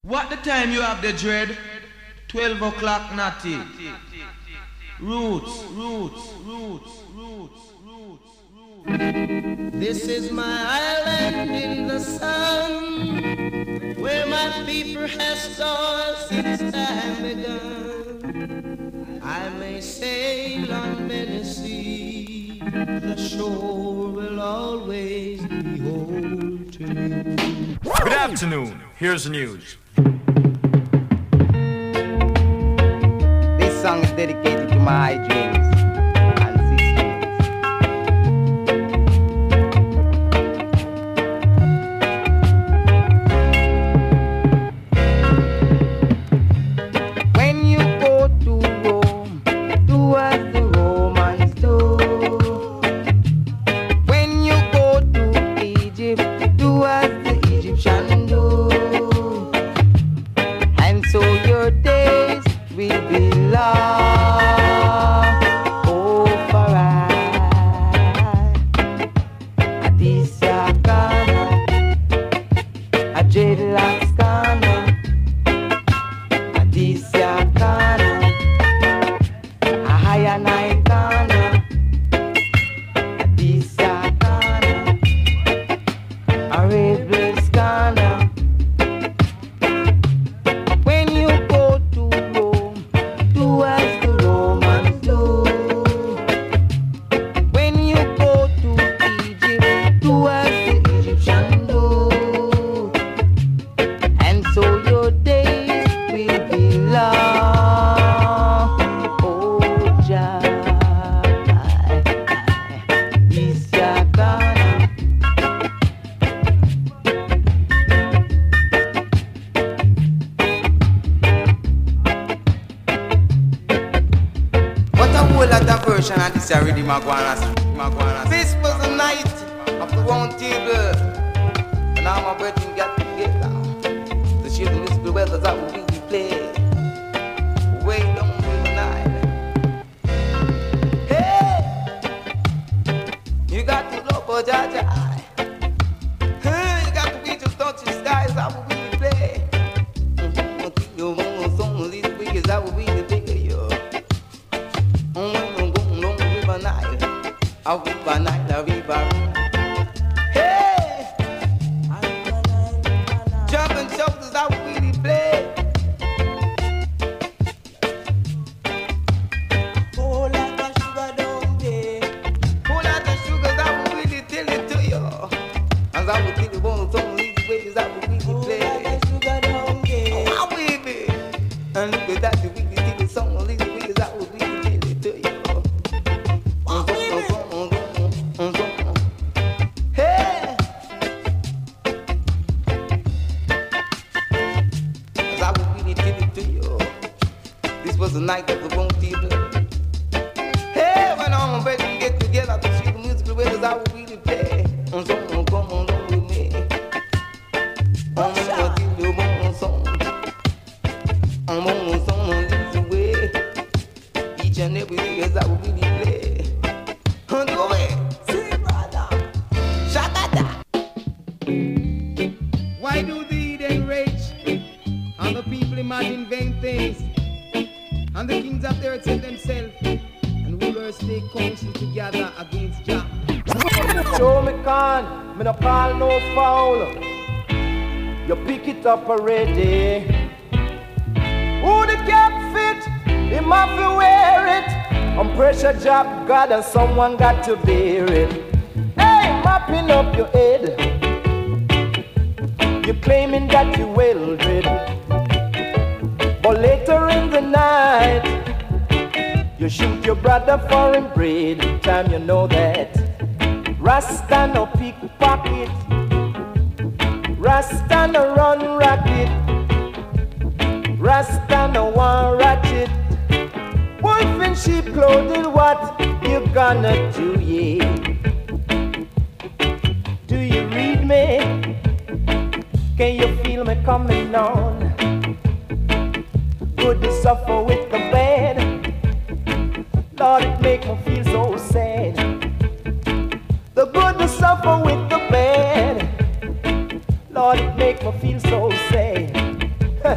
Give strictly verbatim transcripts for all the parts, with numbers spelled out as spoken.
What the time you have the dread? twelve o'clock natty. Roots, roots, roots, roots, roots, roots. This is my island in the sun, where my people have stored since time begun. I may sail on many seas, the shore will always be whole to me. Good afternoon. Here's the news. This song is dedicated to my dreams and sisters. When you go to Rome, do as the Romans do. When you go to Egypt, do as the Egyptians do. And so your days will be long, oh, for I, Adisha Kana, a dreadlocks Kana, Adisha Kana, a higher night Kana, Adisha Kana, a red blaze Kana. When you go to Rome, do as the Romans do. When you go to Egypt, do as the Egyptians do. And so your days will be long. Oh, Jah, is Jah gonna? What a whole lot of version of this already, Magwana. Magwana. This was the night of the round table. And now my brethren got together to share the musical weathers that will really play. Way down with the night. Hey! You got to love for Jaja. Hey, you got to be just touching skies that will really play. You want some of these wickets that will really bigger you. I'll give a night, I'll be back. Hey! Jumping shoulders, I will really play. Pour like a sugar down there. Pour like a sugar, I will really tell it to you. As I will tell you, one of some of these ways, I will really play. Pour like a sugar down there. Oh, baby. And look at that, you really tell you some of these ways, I will really tell it to you. Hey! As I will really tell it to you, this was the night of the wrong table. Hey, when all my brethren get together to see the musical waves, I will really play. On song, come on, don't with me. On my till you want song. On my song, on this way. Each and every day as I will really play. On the way. Why do the heathen rage? And the people imagine vain things. And the kings of the earth set themselves. And rulers take counsel together against Jah. Show me can, me no call no foul. You pick it up already. Who the cap fit? Him have to wear it. On pressure job, God, and someone got to bear it. Hey, mopping up your head. You're claiming that you well dread. But later in the night, you shoot your brother for him bread. Time you know that Rasta no pickpocket, Rasta no run racket, Rasta no one ratchet. Wolf in sheep clothing, what you gonna do, yeah? Do you read me? Can you feel me coming on? Good to suffer with the bad. Lord, it make me feel so sad. The good to suffer with the bad. Lord, it make me feel so sad.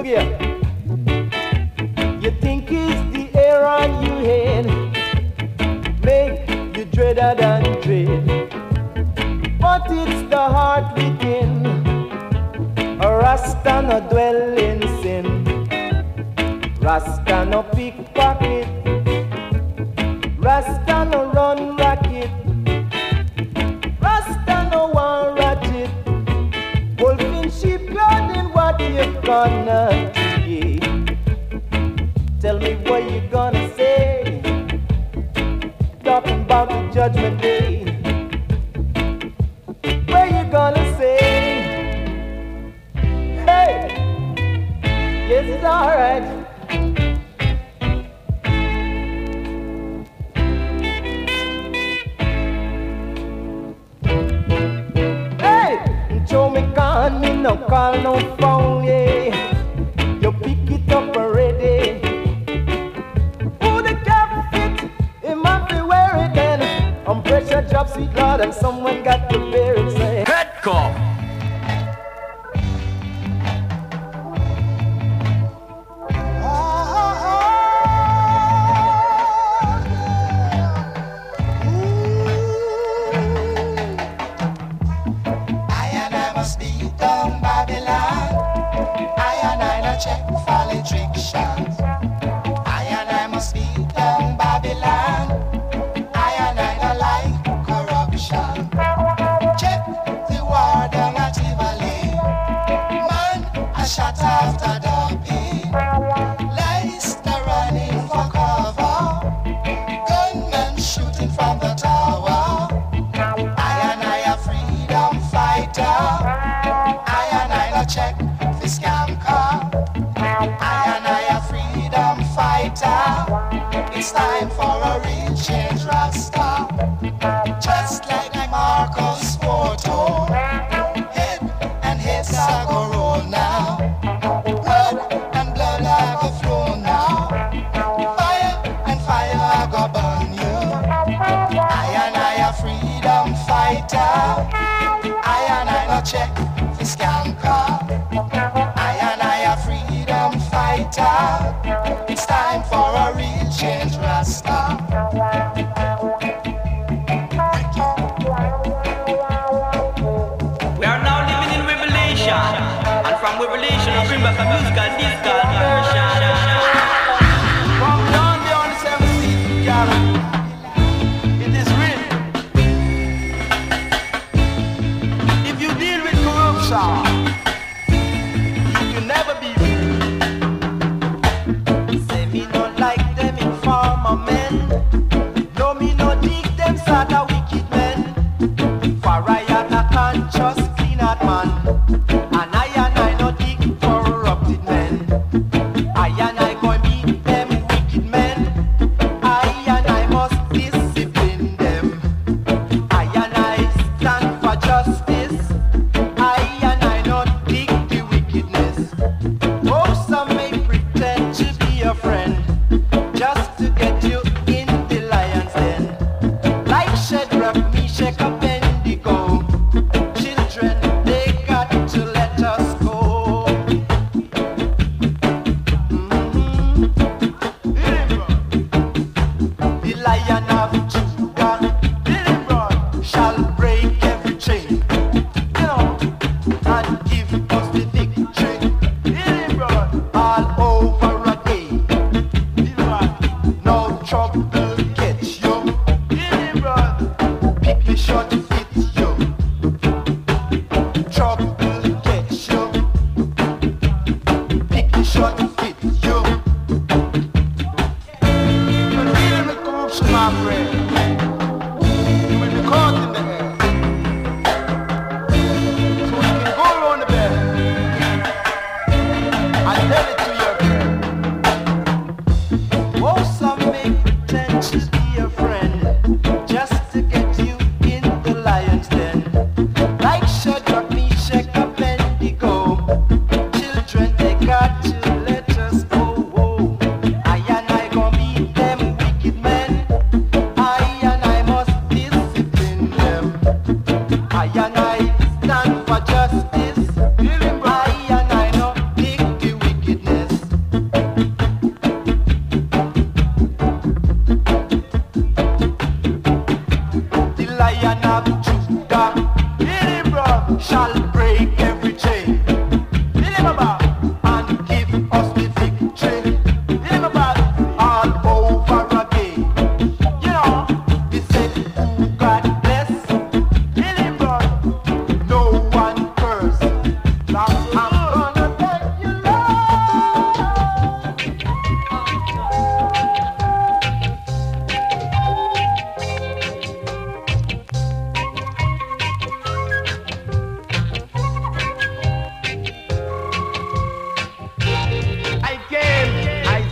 here. You think it's the air on your head, make you dreader than dread, but it's the heart within. A Rasta no dwell in sin, Rasta no pickpocket, Rasta no run racket, Rasta no one ratchet. Wolf in sheep garden, what you gonna do? Tell me what you gonna say, talking about the judgment day. What you gonna say? Hey, yes, it's alright. Show me can me no call no phone, yeah. You pick it up already. Who the cap fit? It might be wear it then. I'm pressure drop sweet Lord and someone got to bear it. Say Head call. Check for the trick shots. I and I must be down Babylon. I and I don't like corruption. Check the war down at Tivoli. Man, I shot after Dobby. Leicester running for cover. Gunmen shooting from the tower. I and I a freedom fighter. I and I no check the scam car. I and I a freedom fighter. It's time for a real change, Rasta. Just like Marcos Porto. Head and heads are go roll now. Blood and blood are go flow now. Fire and fire are go burn you. I and I a freedom fighter. I and I no check the scam car. I and I a freedom fighter. It's time for a real change, Rasta. We are now living in revelation, and from revelation we bring back a musical discal version. From down there on the seven seas, y'all, it is written, if you deal with corruption, you can never be free. Say me not like them informer men, no me no dig them sort of wicked men. For I am a conscious clean heart man, and I and I no dig corrupted men. I and I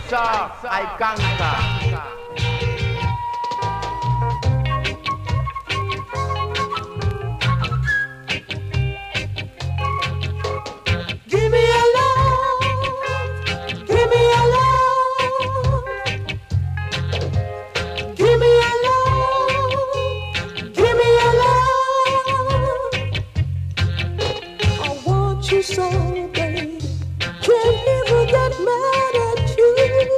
saw, I conquer. Give me a love, give me a love, give me a love, give me a love. I want you so, baby, can't even get mad at you.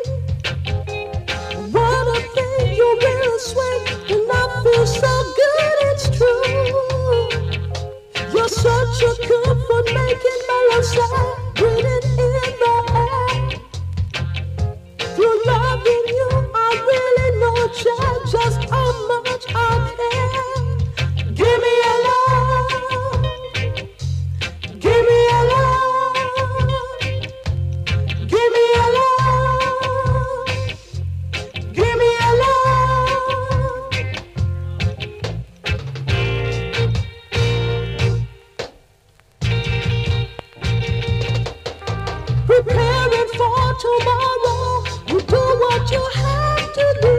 What a thing, you're real sweet, and I feel so good, it's true. You're such a comfort, making my sound, breathing in the air. Through loving you, I really know just, just how much I care. Give me a love, give me a love, give me a love, give me a love. Preparing for tomorrow, you do what you have to do.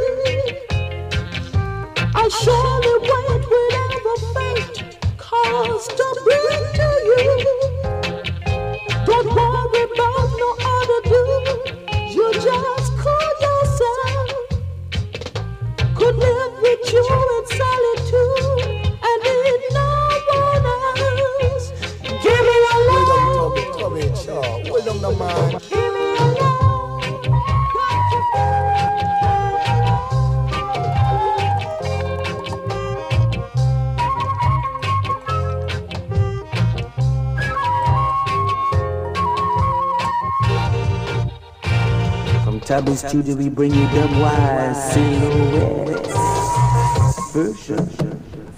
I'll surely wait whenever fate calls to bring to you. Don't worry about no other dude, you just cool yourself. Could live with you in solitude and need no one else. Give me a love. Come in, Shaw. Well done, the man. Give me a love. From Tabby Studio, we bring you Dubwise Silhouettes version.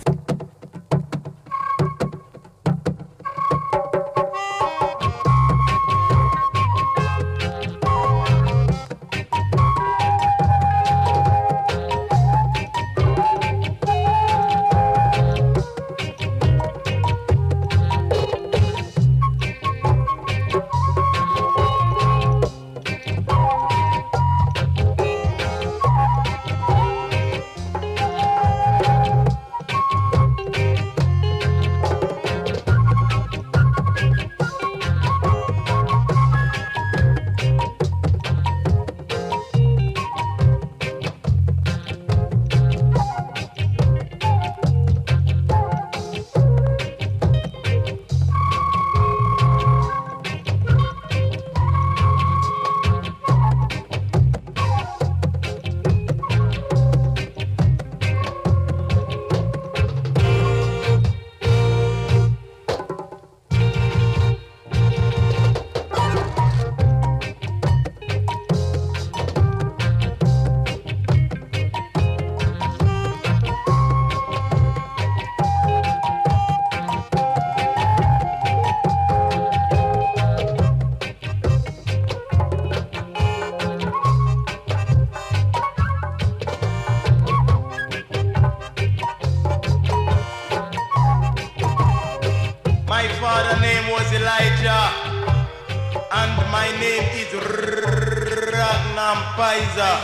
My father's name was Elijah, and my name is Ragnar Paiza.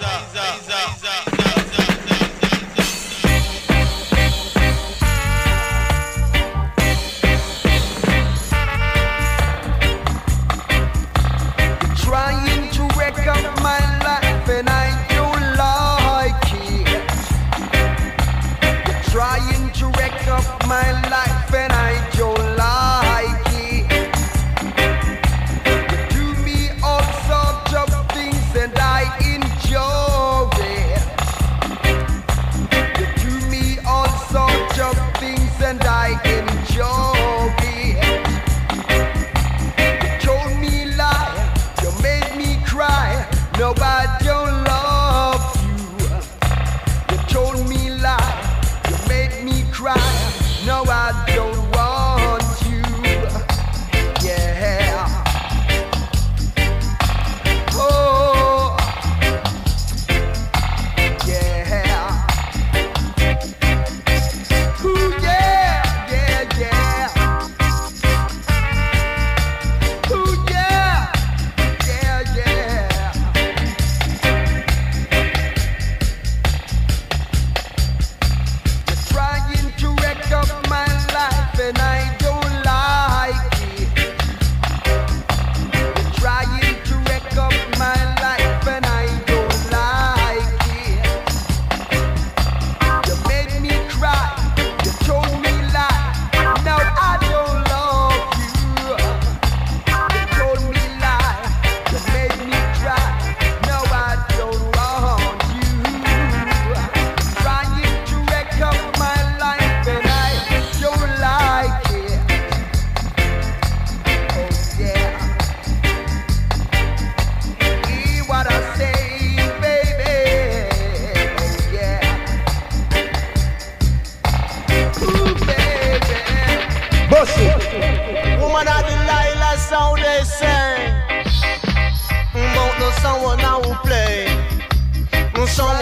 Trying to wreck up my life and I don't like it. Trying to wreck up my life and I don't like it. You do me all sorts of things and I enjoy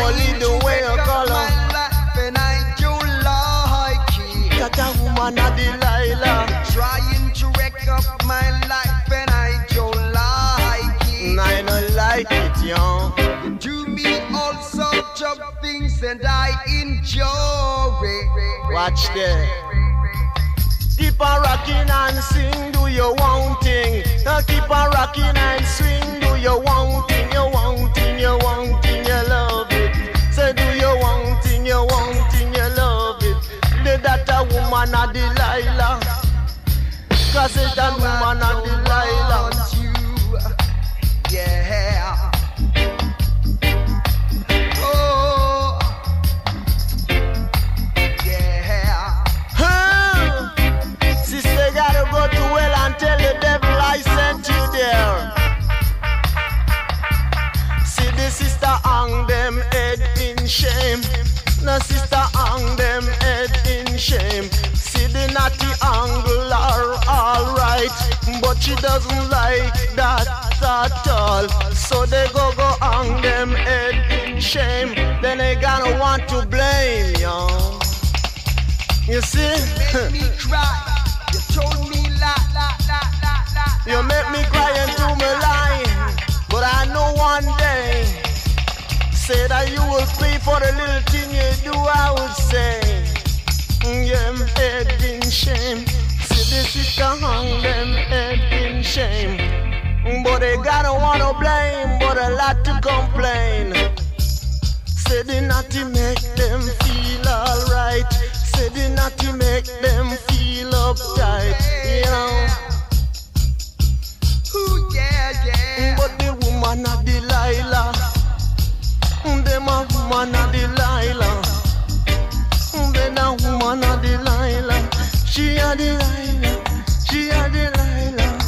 only the way you color. And I do like it. That a woman a Delilah. Trying to wreck up my life and I do like it. I don't like it, yo. You do me all sorts of things and I enjoy it. Watch that. Keep on rocking and sing, do your own thing. Now keep on rocking and swing, do your own thing, your own thing, your own thing, you love it. Say do your own thing, your own thing, you love it. Let that a woman a Delilah. Cause it's that woman a Delilah. Yeah. Oh. Yeah. Huh. Sister gotta go to hell and tell the devil I sent you there. See the sister hang them head in shame. The sister hang them head in shame. See the naughty angle are alright, but she doesn't like that at all. So they go go hang them head in shame. Then they gonna want to blame you. You see? You make me cry. You told me la la la la la. You make me cry into my line. But I know one day, say that you will pay for the little thing you do, I would say. Yeah, I'm head in shame. See the sister hang them head in shame. But they gotta wanna blame, but a lot to complain. Say the naughty make them feel alright. Say the naughty make them feel uptight, you know. Ooh, yeah, yeah. But the woman a Delilah. Them a woman a Delilah. Then a woman a Delilah. She a Delilah. She a Delilah.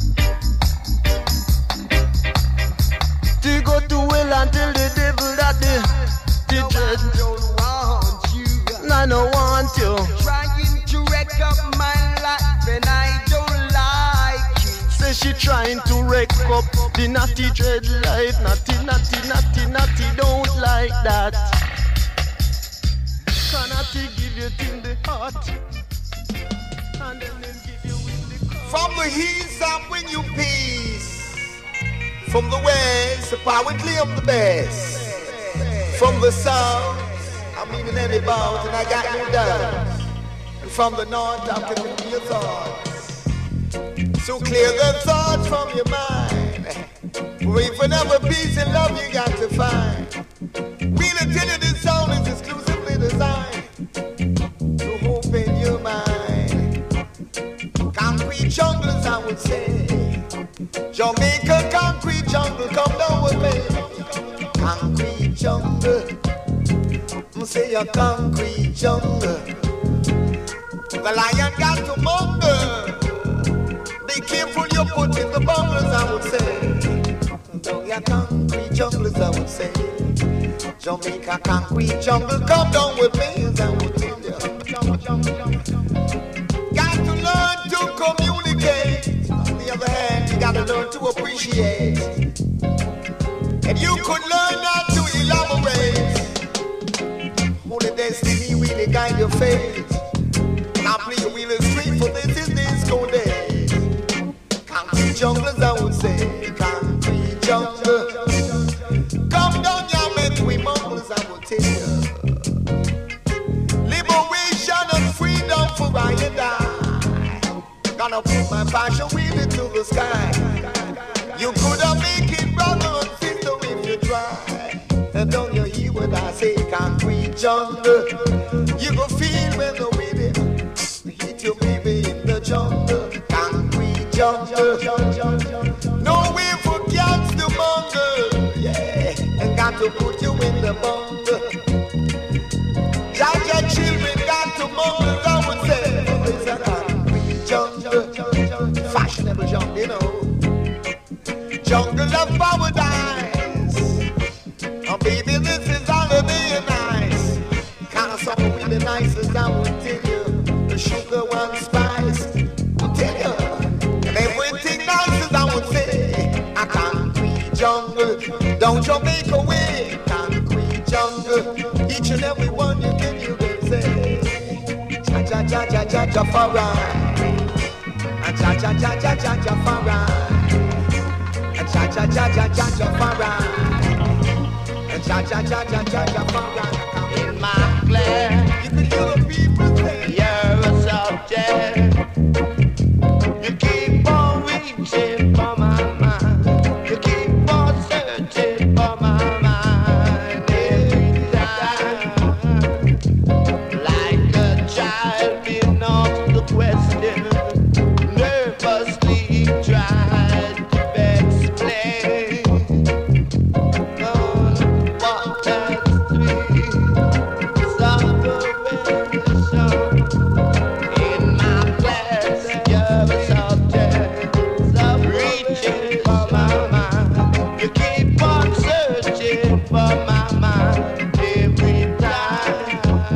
To go to hell and tell the devil that the the dread don't want you. I don't want you. Trying to wreck up my life and I don't like it. Say she trying to wreck up the naughty dread life. Naughty, naughty, naughty, naughty, don't like that. Can naughty give you in the heart, and then them give you in the car. From the east I bring you peace. From the west, the power claim the best. From the south, I'm meaning any bout and I got no doubt. And from the north, I'm giving your thoughts. So clear the thoughts from your mind. Wait for never peace and love you got to find. Really tell you this song is exclusively designed to open your mind. Concrete junglers, I would say. Jamaica concrete jungle, come down with me. Concrete jungle, say a concrete jungle. The lion got to munger. Be careful you put in the bungles, I would say. Down your concrete junglers, I would say. Jamaica concrete jungle, come down with me, as I would tell you. Got to learn to communicate. On the other hand, you got to learn to appreciate. And you could learn not to elaborate. Only destiny really guide your fate. Now play your wheel straight for this is disco days. Concrete junglers, I would say. Concrete jungle. Come down, y'all, make we mumbles, I would tell you. Liberation and freedom for I and I. Gonna put my passion wheel into the sky. You could have make it, brother and sister, if you try. And don't you hear what I say? Concrete jungle. You go feel when the wind hit you, baby, in the jungle. Concrete jungle. No way for cats to bungle. Yeah, and got to put you in the bungle. Like your children got to bungle, I would say. It's a concrete jungle. Fashionable jungle, you know. Jungle of paradise. Oh baby, this is holiday nice. Kind of something really nice as I would tell you. The sugar one spice, I'll tell you. And everything nice as I would say. A concrete jungle, don't you make away. Concrete jungle. Jafara, a cha cha cha cha cha Jafara, a cha cha cha cha cha Jafara, a cha cha cha cha cha Jafara. In my class, you can hear the people say you're a subject. You keep on reaching for my mind. You keep on searching for my mind every time. Like a child being asked the question, nervously tried to explain. Oh, what does three separation? In my class, you're a subject, of reaching for my mind. You keep on searching for my mind every time.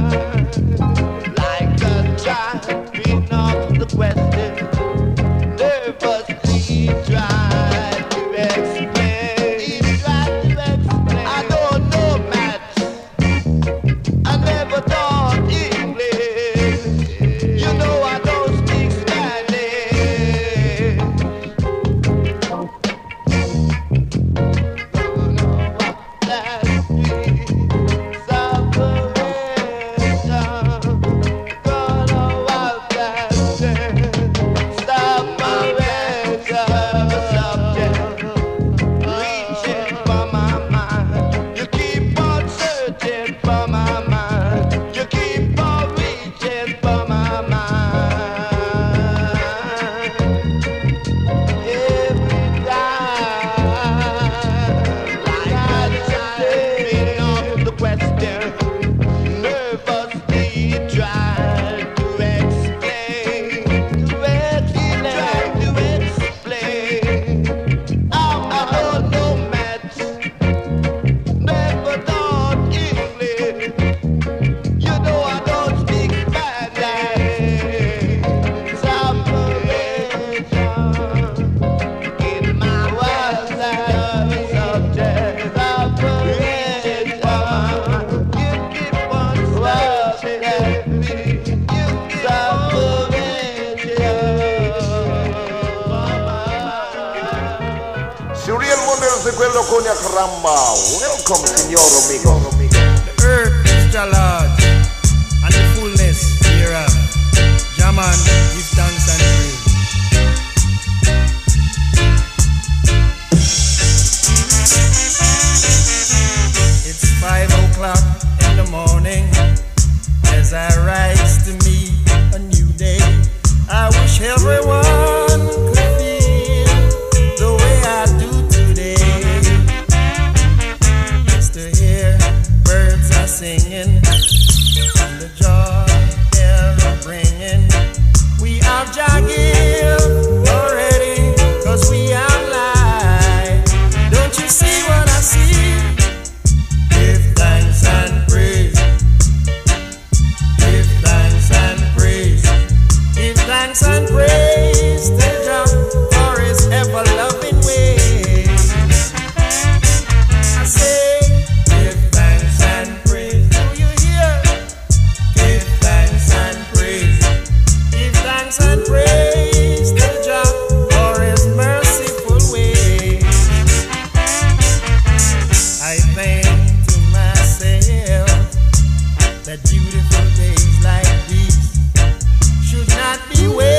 Like a child being asked the question, nervously tried to explain. Tried to explain. I don't know maths. I never taught English. You know I don't speak Spanish. Don't know what that means. Separation. Don't know what that says. Stop my subject. Reaching for my mind. You keep on searching for my mind. You keep on reaching for my mind. Every time. Like a child being asked the question, nervously tried to explain. To explain. To explain. Oh, I don't know maths. Never taught English. You know I don't speak Spanish. Separation. In my world, I'm a subject. Separation. You keep on searching me. You keep on Surreal Wonders de quello con la caramba. Welcome, signor amigo. The earth is the Lord, and the fullness thereof. Jaman, give thanks and praise. It's five o'clock in the morning as I rise to meet a new day. I wish everyone could feel the way I do today. Just to hear birds are singing and the joy they're bringing. We have Jah already, 'cause we are live. Don't you see what I see? Give thanks and praise. Give thanks and praise. Give thanks and praise to Jah for His ever-loving ways. I say, give thanks and praise. Do you hear? Give thanks and praise. Give thanks and praise to Jah for His merciful ways. I think to myself that beautiful days like these should not be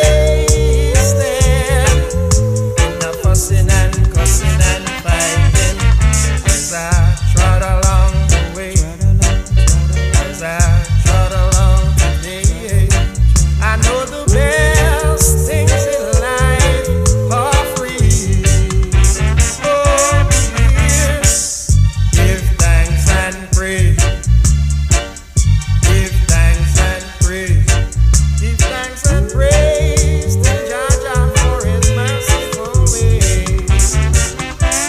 wasted in the fussing and cussing and fighting. As I trot along the way, as I trot along today, I know the best things in life are free. Oh, yes. Give thanks and praise. Give thanks and praise. Give thanks and praise to Jah Jah for His merciful ways.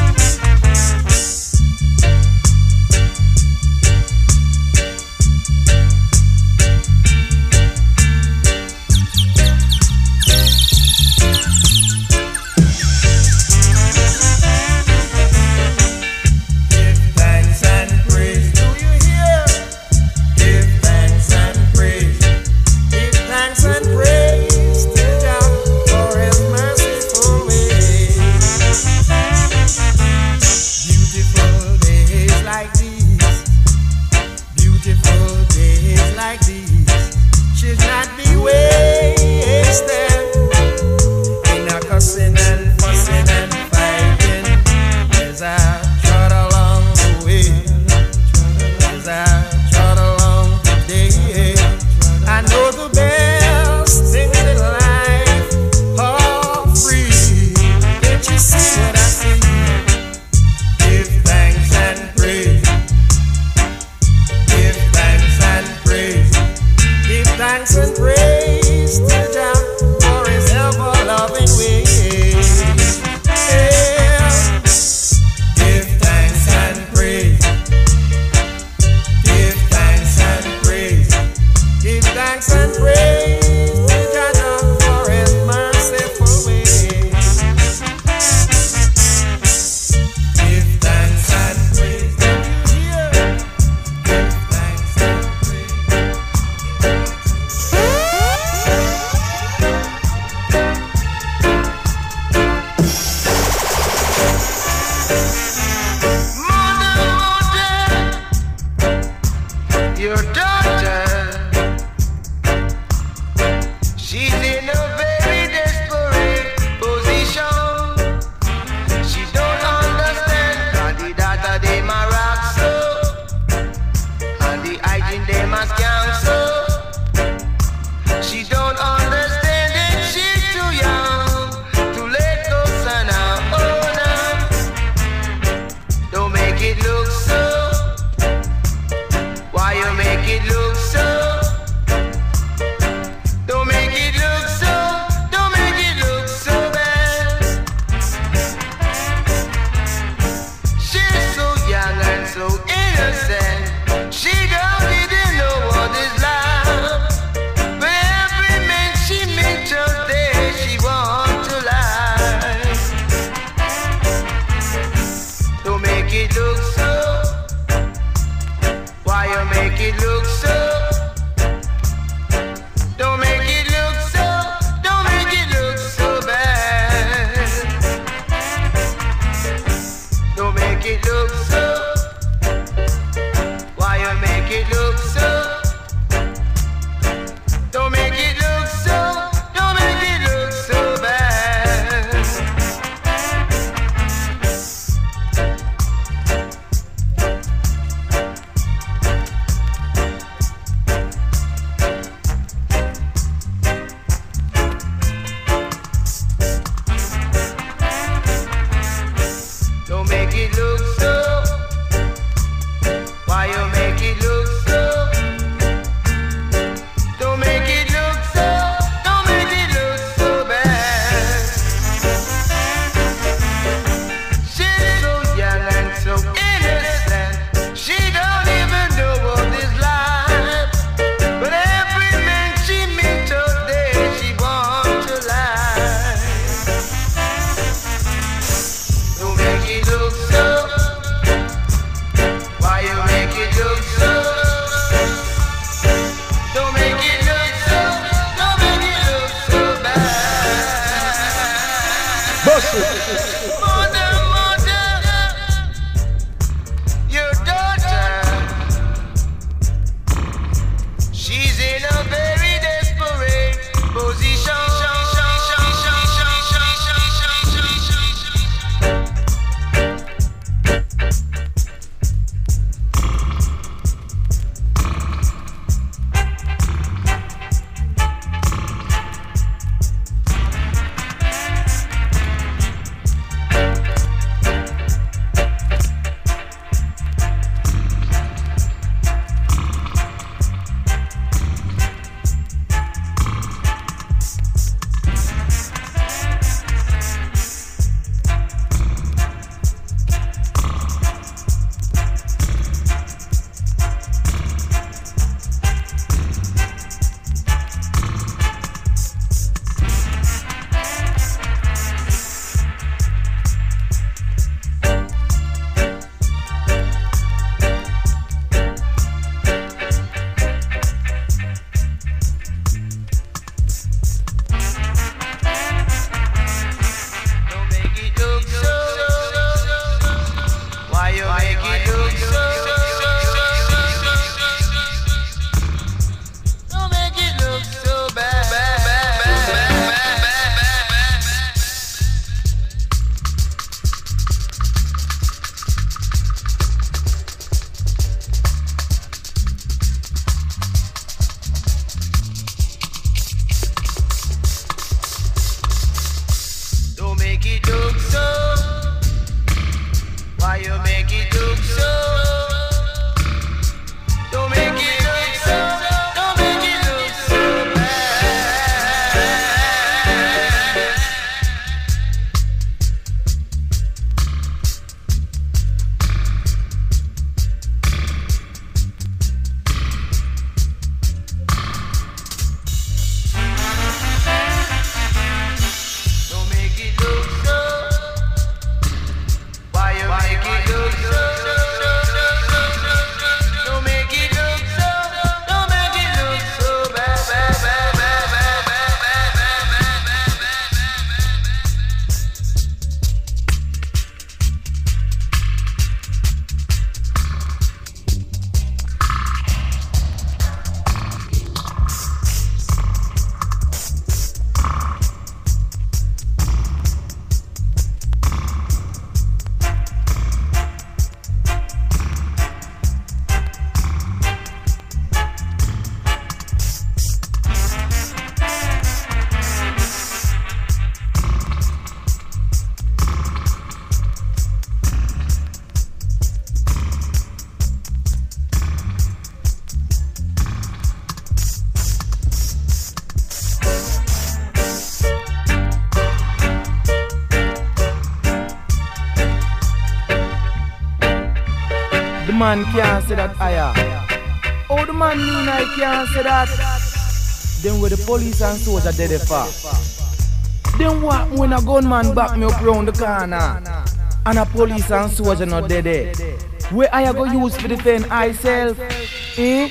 man can't say that higher. Oh, the man mean I can't say that. Then where the police and soldier dead for? Then what when a gunman back me up round the corner and a police and soldier not dead there? Where I go use to defend myself? Eh?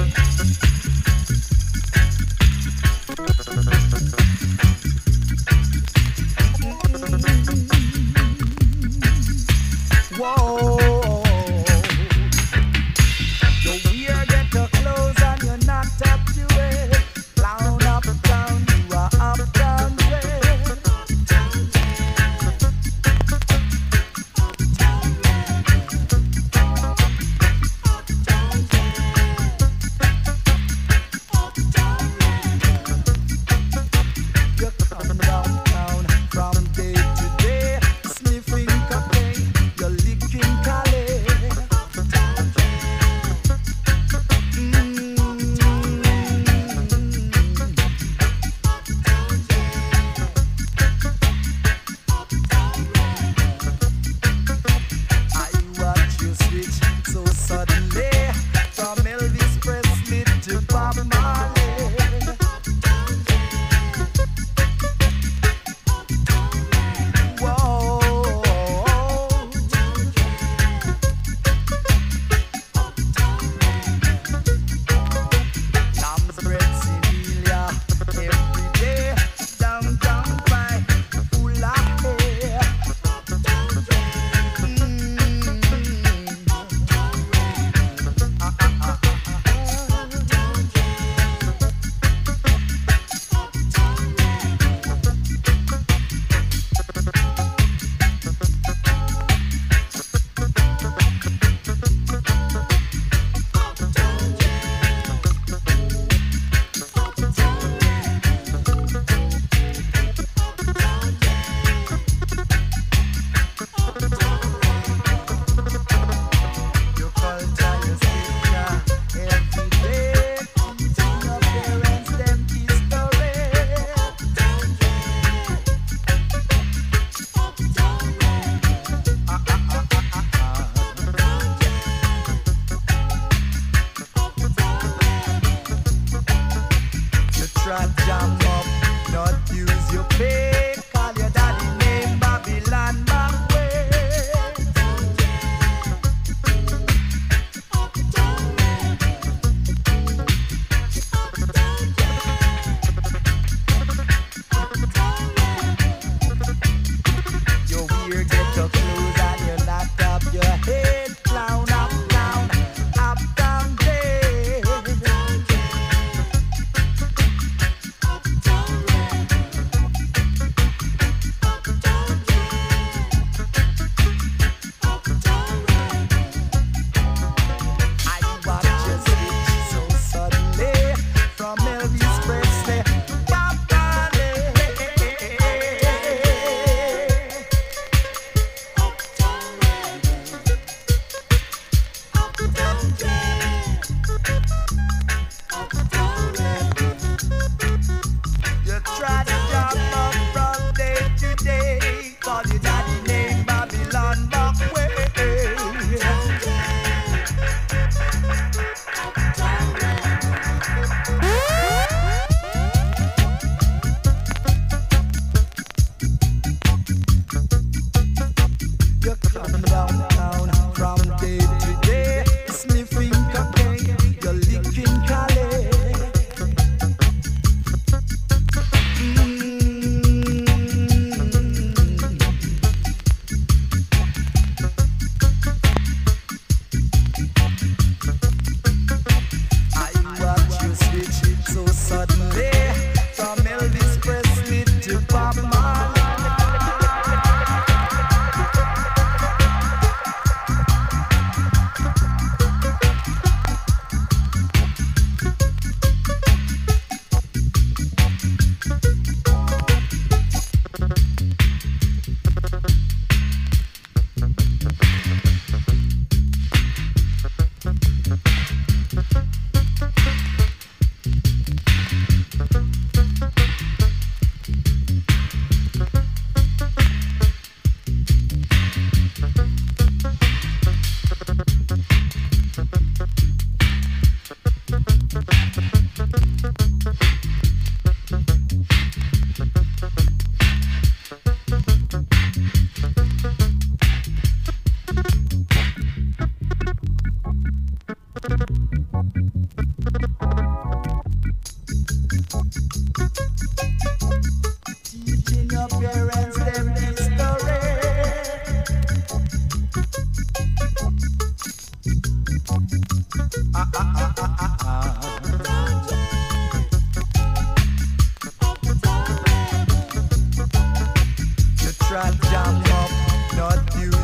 Whoa. You wear ghetto clothes and you're not up to it. Down, up, down, you are up, down,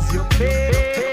ease your pain.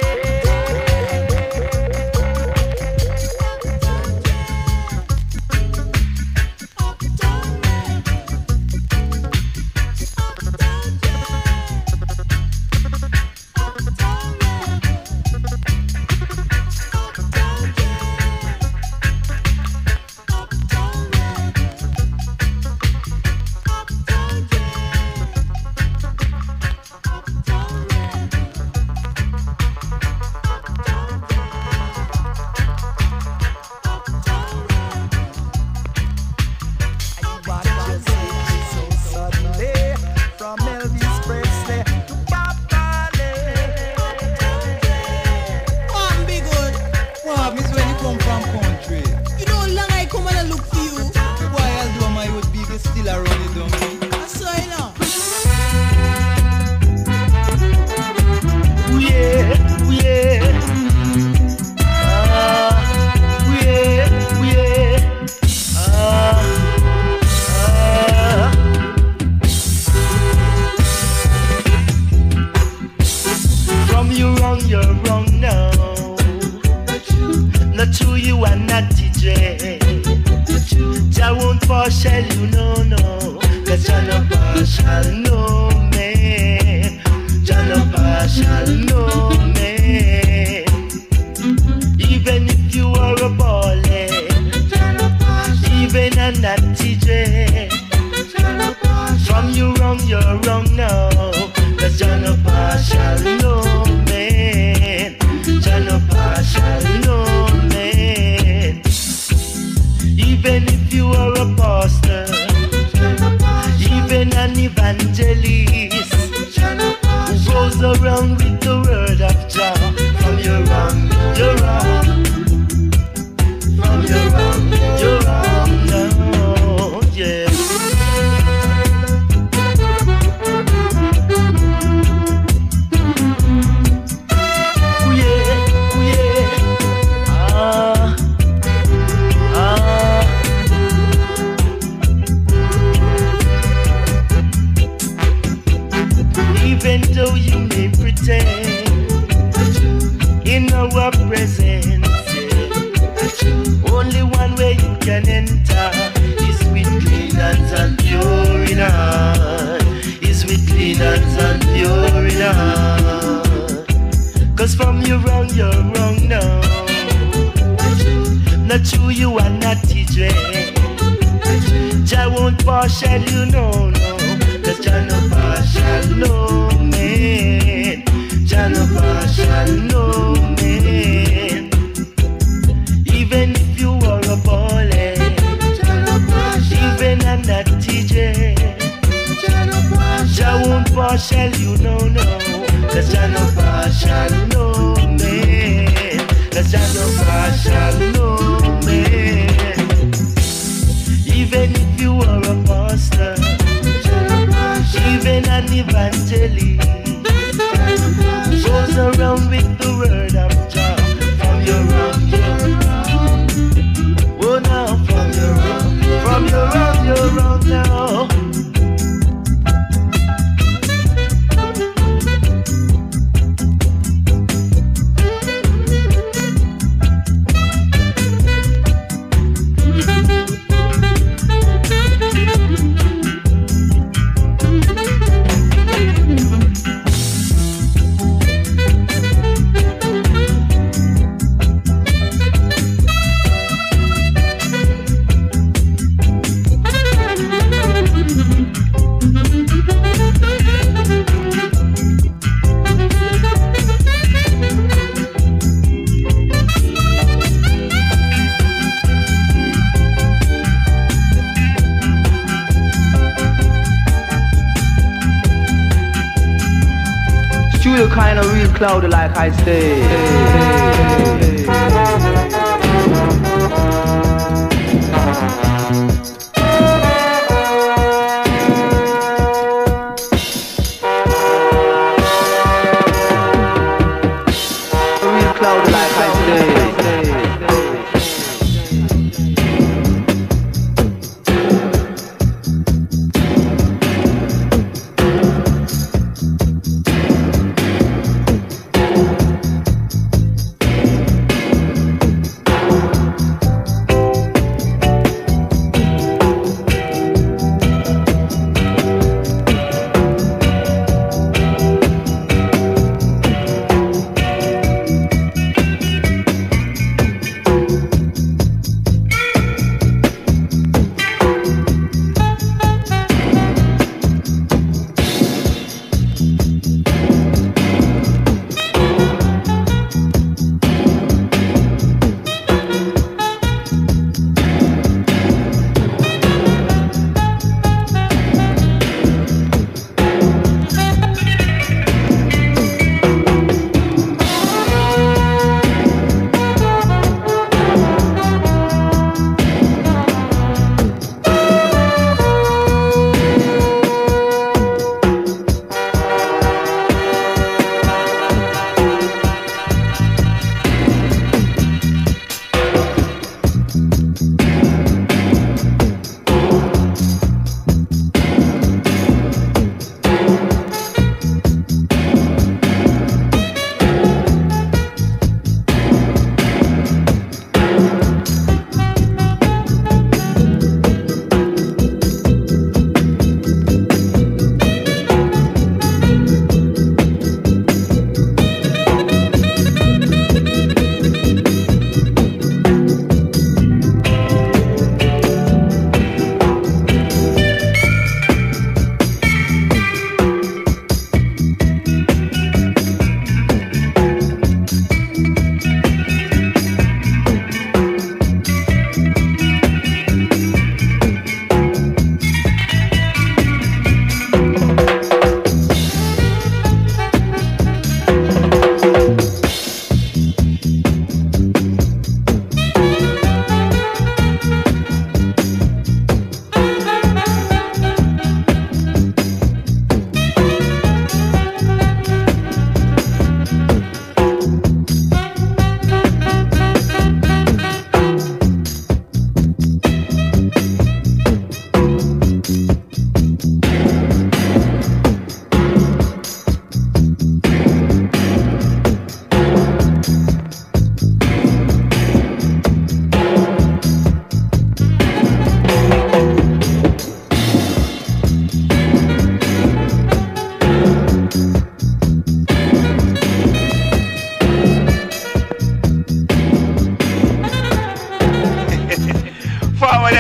Studio kinda real cloudy like I say. Real cloudy like I say.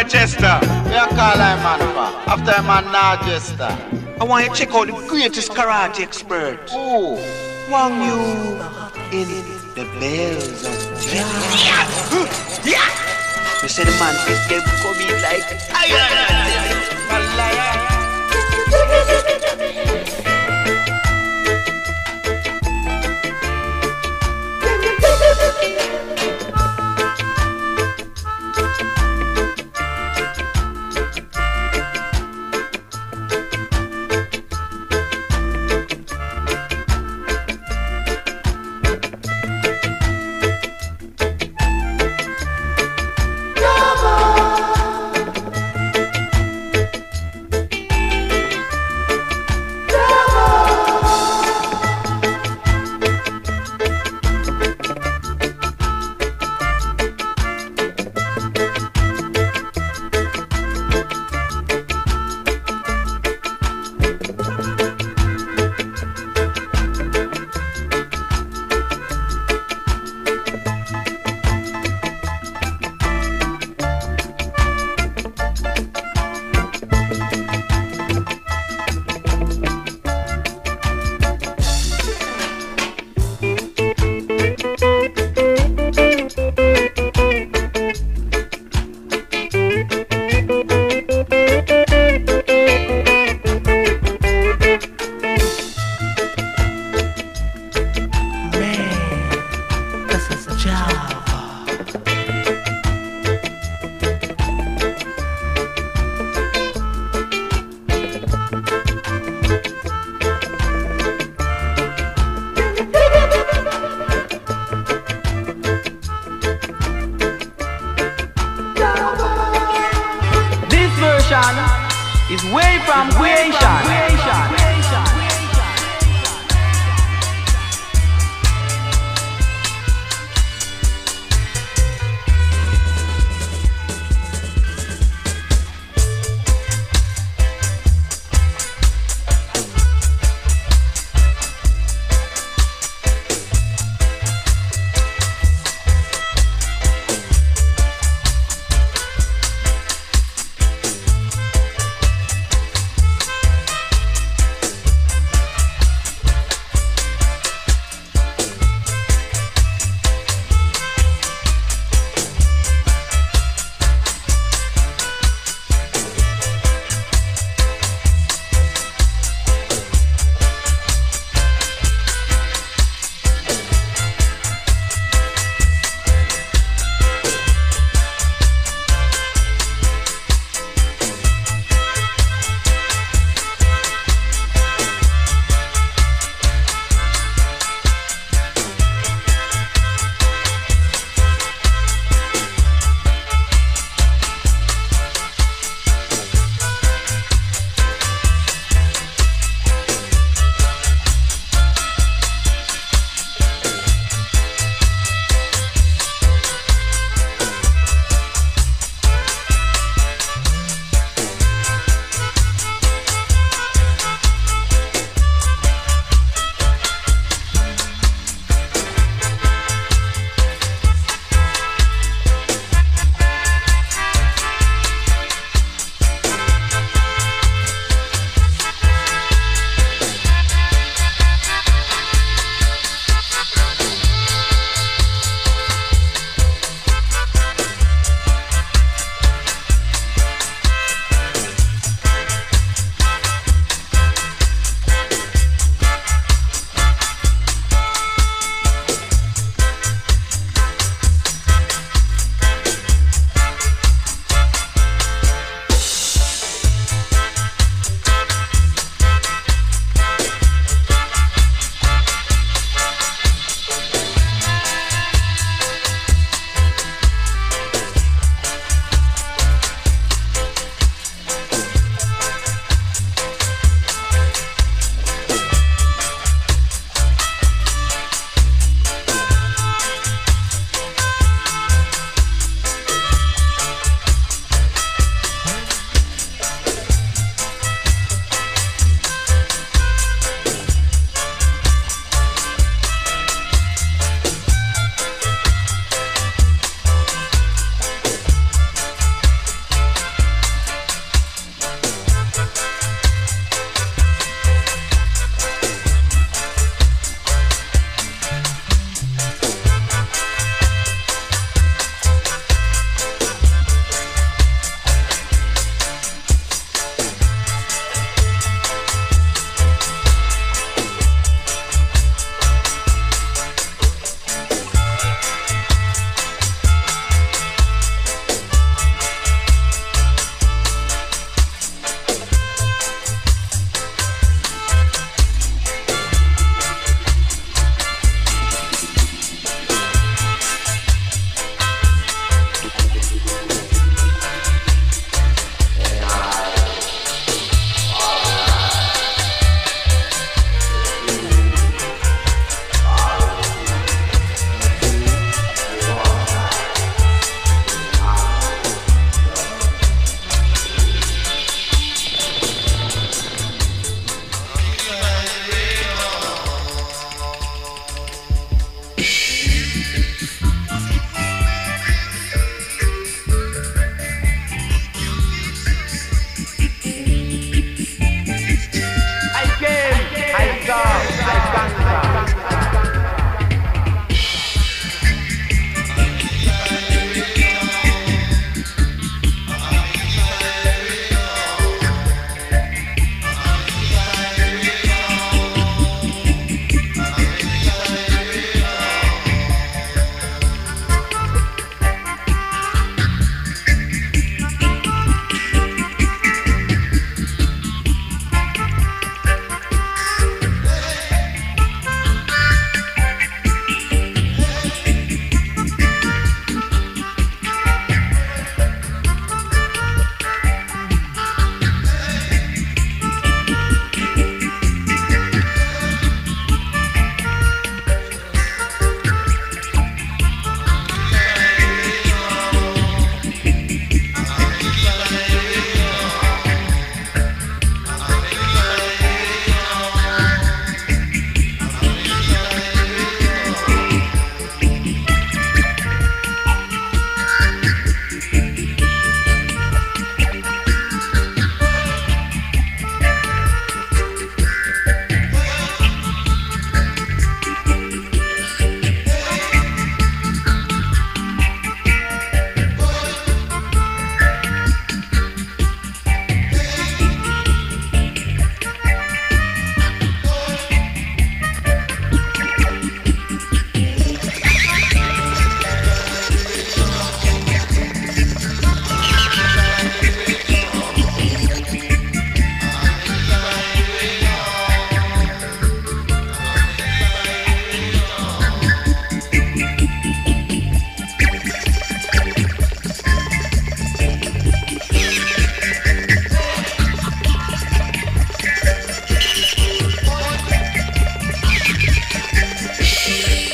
Chester. We are call him man for. After a man now Chester. I want you to check out the greatest karate expert. Oh, Wang Yu in the bells of Jah. Yeah. We say the man fit them come in like iron.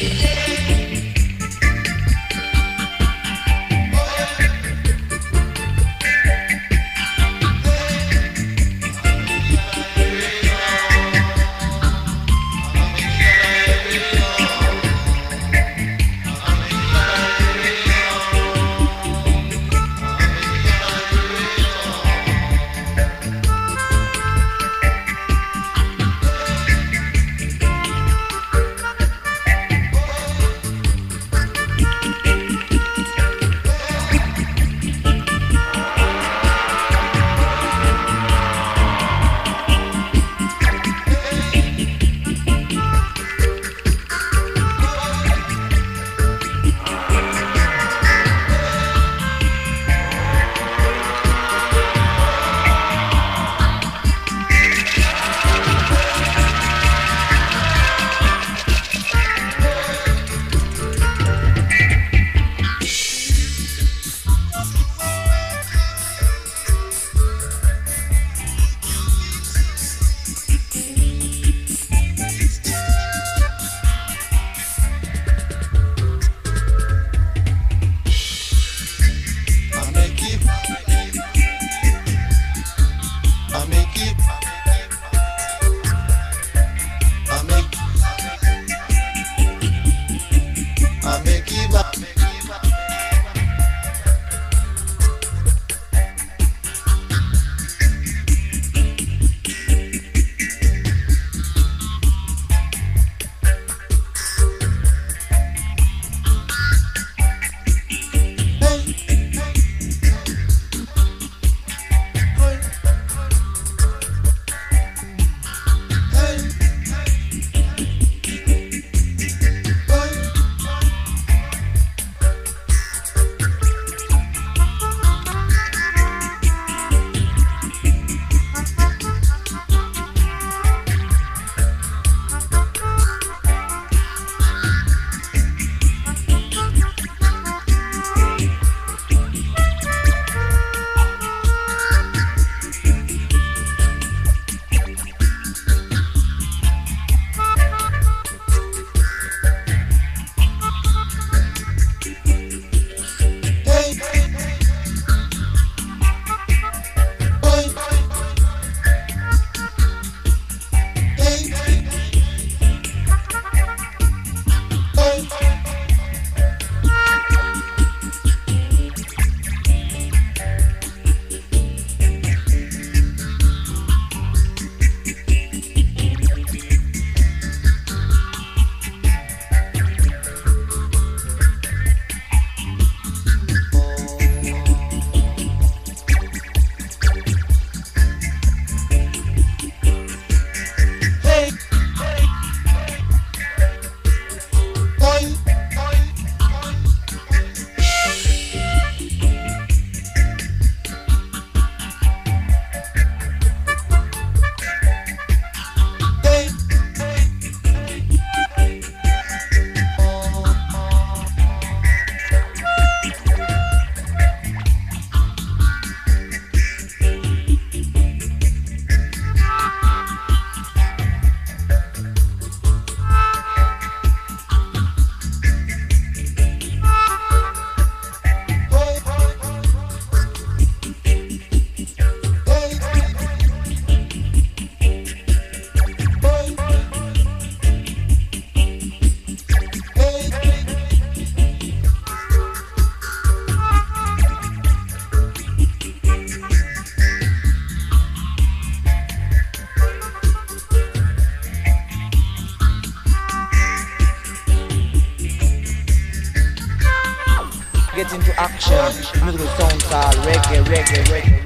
get into action. Musical sound called reggae, reggae, reggae.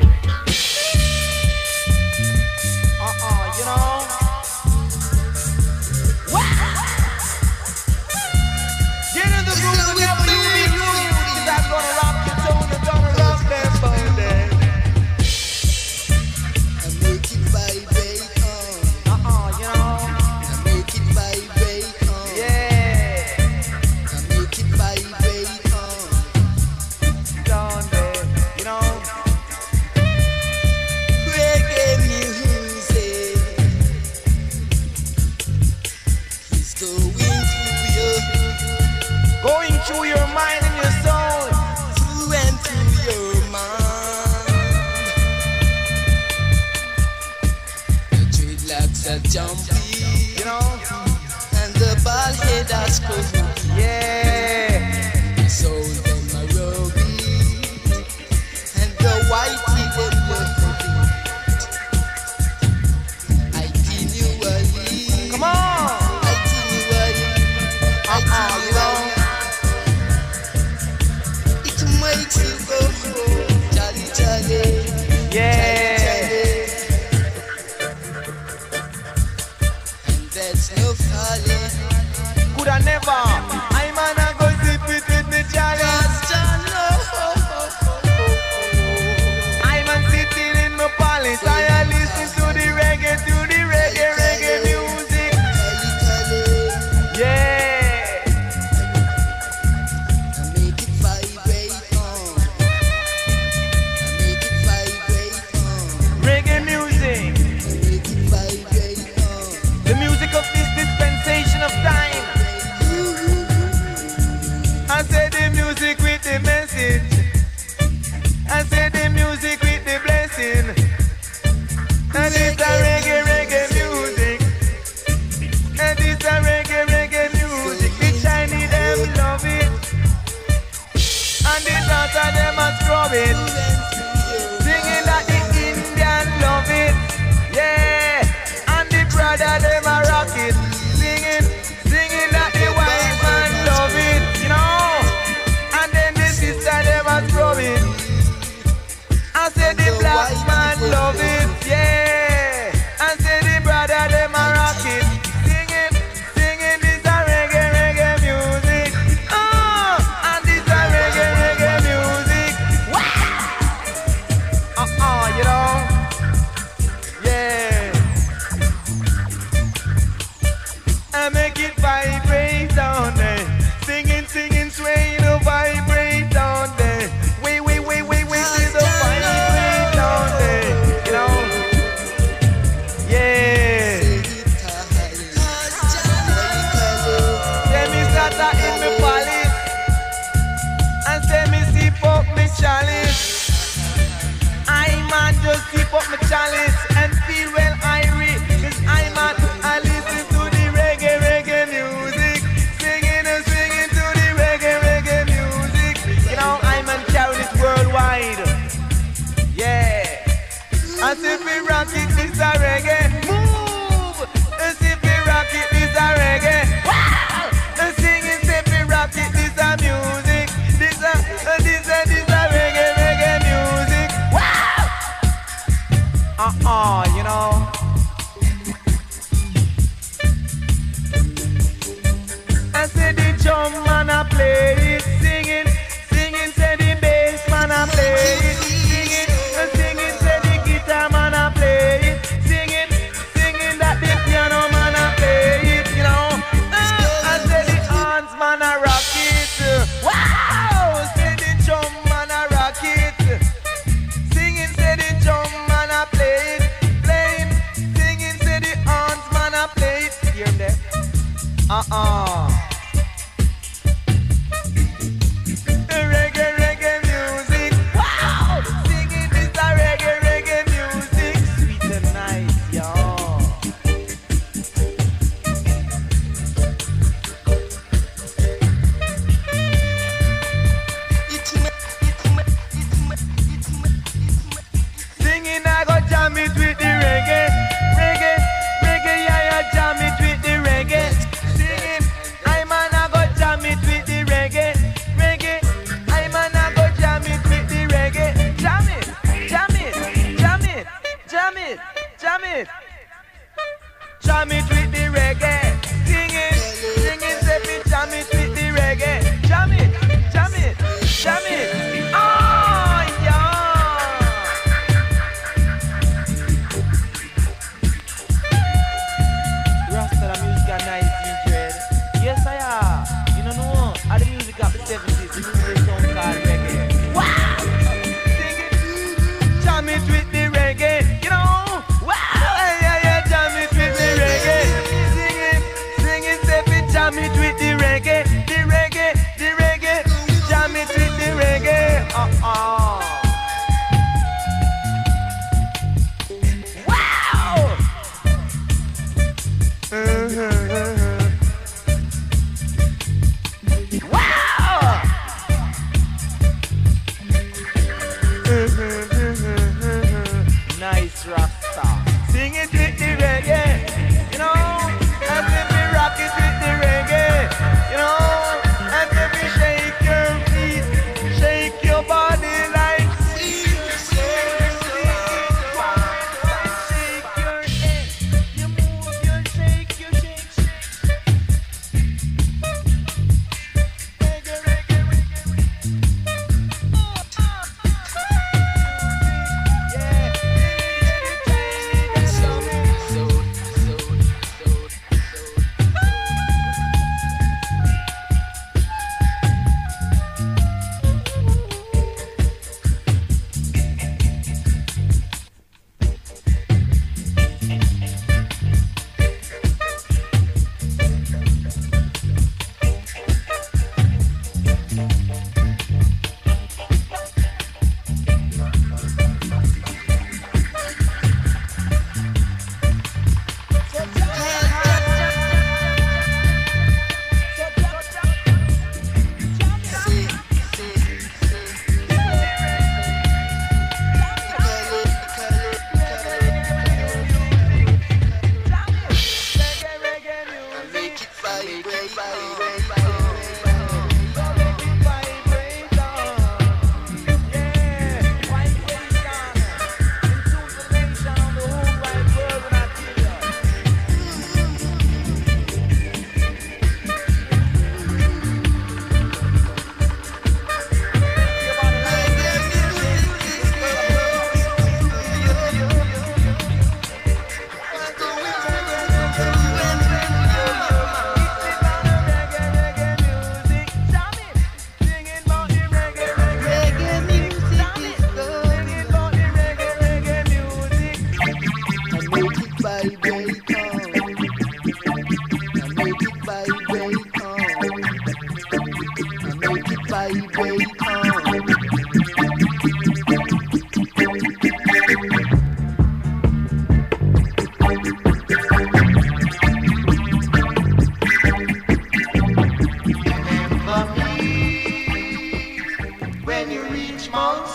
Uh-uh, you know. Get in the groove whenever you need groove. That's gonna rock your tune and gonna rock that body. I make it vibrate, uh. Uh-uh, you know. I make it vibrate, uh. Yeah. I make it vibrate, uh. Down there, you know. through your mind and your soul. Through and through your mind. The dreadlocks are jumpy, you know, and the bald head has covered. Yeah. The soul them a ruby, and the whitey them love it. Itinerary. Come on. Itinerary. Itinerary. It makes you go jolly jolly. Yeah. Jolly, jolly. And there's no falling. Could I never? I man a go zip it with me jolly. I man sitting in my palace. I listen to the reggae, to the reggae, reggae music. Yeah. I make it vibrate on. I make it vibrate on. Reggae music. I make it vibrate on. The music of this dispensation of time. I said the music with the message. I said the music with the blessing. And it's a reggae, reggae music. And it's a reggae, reggae music. The Chinese them love it. And the daughter them a scrub it. Singing that the Indian love it. Yeah. And the brother them a rock it. Singing, singing that the white man love it. You know. And then the sister them a scrub it. I said the black man love it, yeah. I said the brother them a rock it, singing, singing this a reggae, reggae music. Oh, and this a reggae, reggae music. Wow.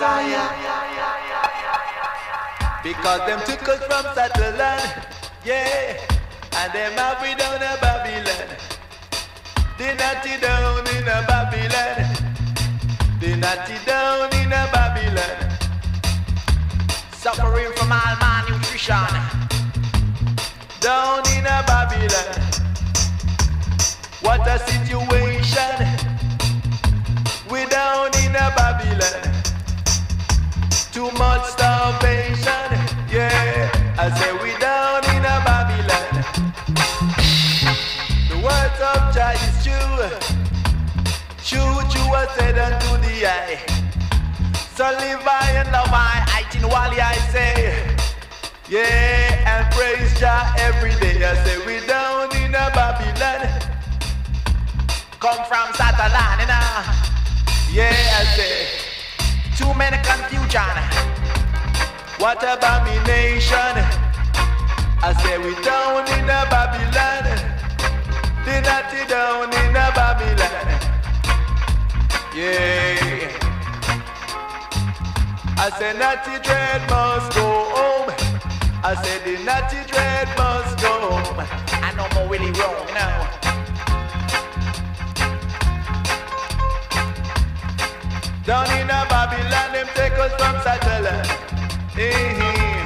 Zion. Because them took us from Sutherland, yeah, and them have we down in Babylon. They natty down in a Babylon. They natty down in a Babylon. Suffering from all malnutrition. Down in a Babylon. What a situation. We down in a Babylon. Too much starvation. Yeah, I say we down in a Babylon. The words of Jah is true. True, true, I said unto the eye. So live I and love I, I tin wally I say. Yeah, and praise Jah every day. I say we down in a Babylon. Come from Sutherland, you know. Yeah, I say. Too many confusion. What abomination? I say we down in a Babylon. The natty down in a Babylon. Yeah. I say natty dread must go home. I say the natty dread must go home. I know more Willie wrong, you know. Down in a Babylon, them take us from Sutherland. Mm-hmm.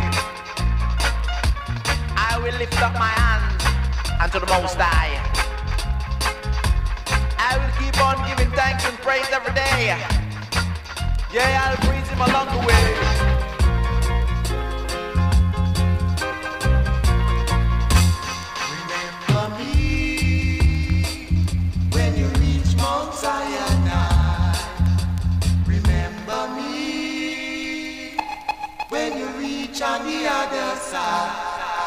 I will lift up my hands unto the Most High. I will keep on giving thanks and praise every day. Yeah, I'll praise him along the way. Remember me when you reach Mount Sinai. Remember me when you reach on the other side.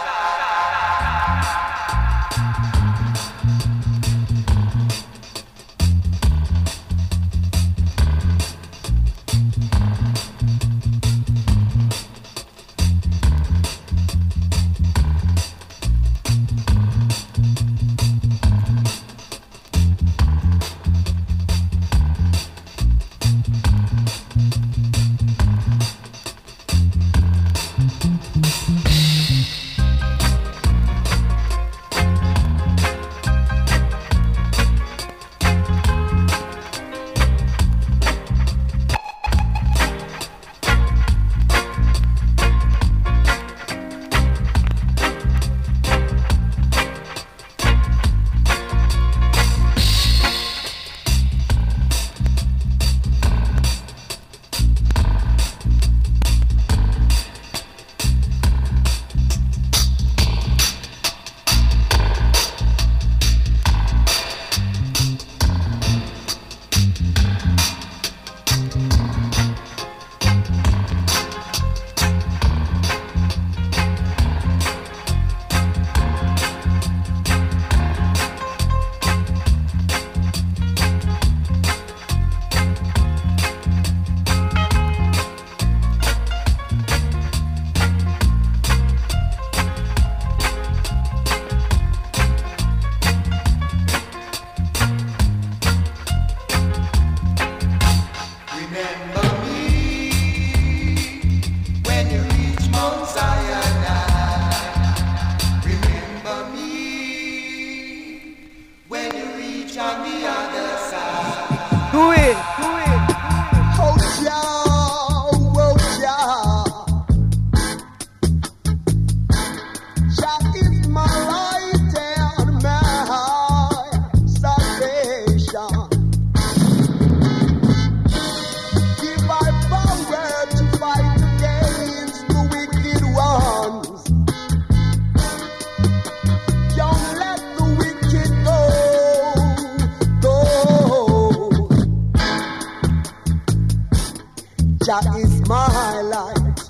Jah is my light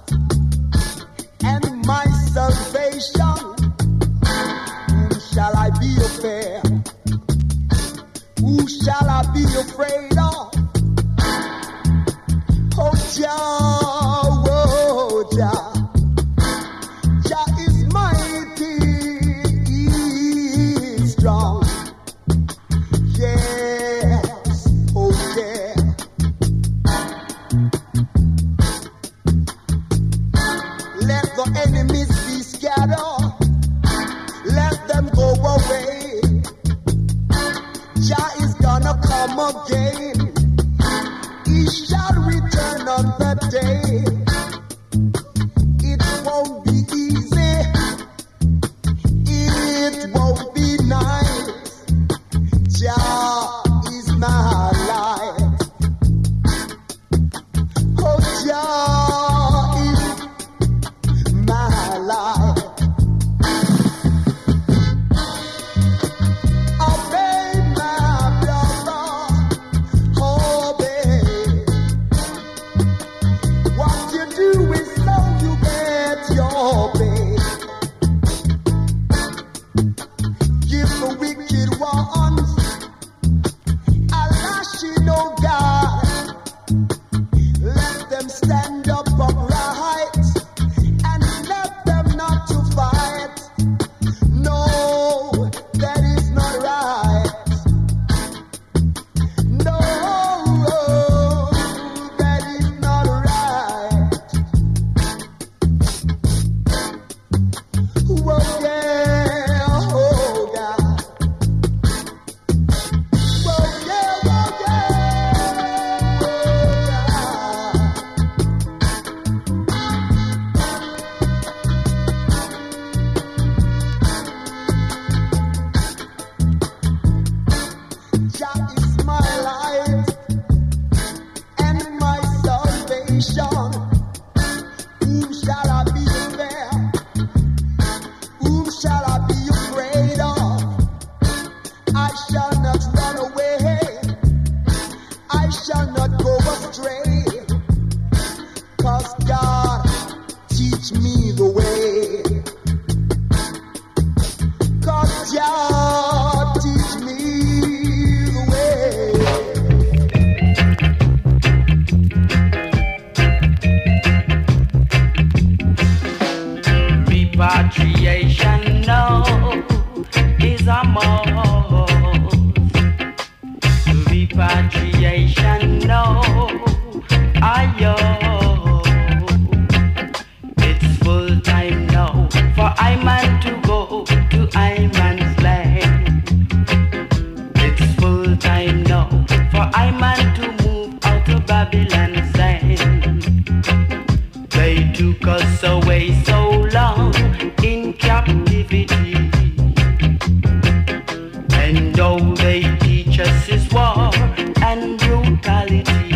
and my salvation. Whom shall I be afraid? Who shall I be afraid of? Oh Jah, oh Jah, Jah is mighty, He is strong. Yes, oh yeah. come again. He shall return on that day. It won't be easy. It won't be nice. Jah is my life. Oh, Jah is my life. Obey my brother, obey. What you do is so you get your pay. Give the wicked ones a lashing, oh God. Let them stand up upright and let them not to fight. No, that is not right. No, that is not right. Oh yeah, oh God. Oh yeah, oh yeah, Jah is my life and my salvation. Whom shall I be afraid? Whom shall I be afraid of? I shall not run away. I shall not go astray. 'Cause God teach me the way. 'Cause God teach me the way. Repatriation now is a must. Repatriation now, ayo. It's full time now for I man to go to I man's land. It's full time now for I man to move out of Babylon's land. They took us away so long in captivity, and though they teach us is war and brutality,